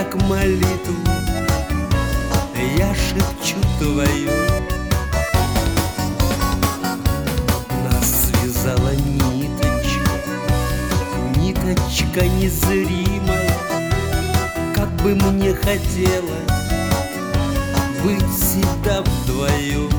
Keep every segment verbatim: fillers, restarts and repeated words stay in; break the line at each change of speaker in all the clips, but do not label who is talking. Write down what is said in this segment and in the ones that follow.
как молитву я шепчу твою. Нас связала ниточка, ниточка незримая. Как бы мне хотелось быть всегда вдвоем.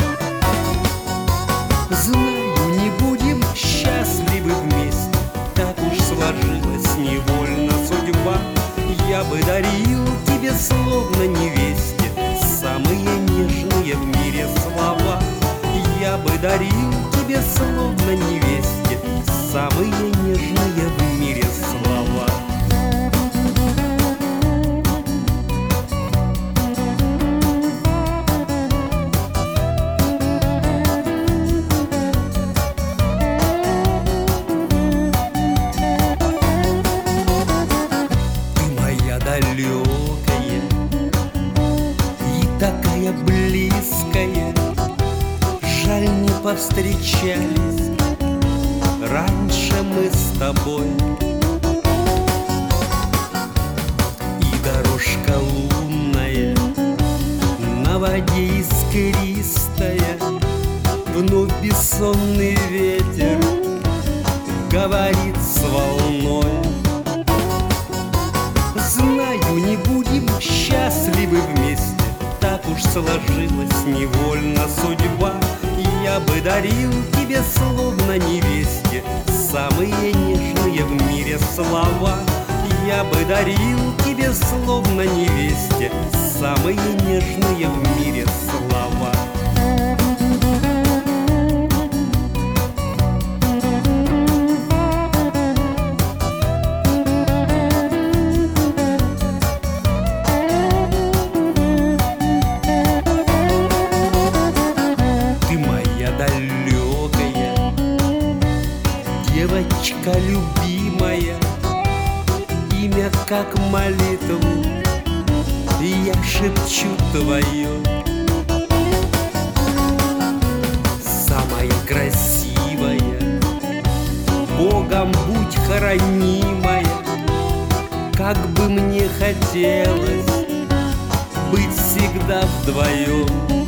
Знаю, не будем счастливы вместе, так уж сложилась невольно судьба. Я бы дарил тебе, словно невесте, самые нежные в мире слова. Я бы дарил тебе, словно невесте, самые нежные в мире слова. Далекая и такая близкая, жаль, не повстречались раньше мы с тобой. И дорожка лунная на воде искристая, вновь бессонный ветер говорит с волной. Знаю, не будем счастливы вместе, так уж сложилась невольно судьба. Я бы дарил тебе, словно невесте, самые нежные в мире слова. Я бы дарил тебе, словно невесте, самые нежные в мире слова. Далекая девочка любимая, имя как молитву я шепчу твое. Самая красивая, Богом будь хранимая. Как бы мне хотелось быть всегда вдвоем.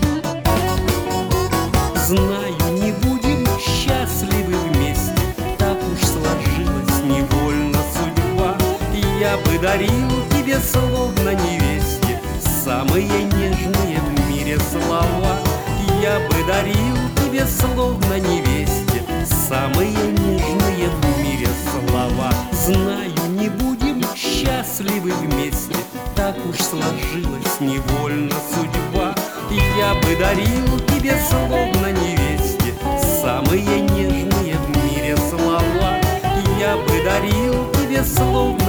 Знаю, не будем счастливы вместе, так уж сложилась невольно судьба. Я бы дарил тебе, словно невесте, самые нежные в мире слова. Я бы дарил тебе, словно невесте, самые нежные в мире слова. Знаю, не будем счастливы вместе, так уж сложилась невольно судьба. Я бы дарил тебе, словно невесте, самые нежные в мире слова. Я бы дарил тебе, словно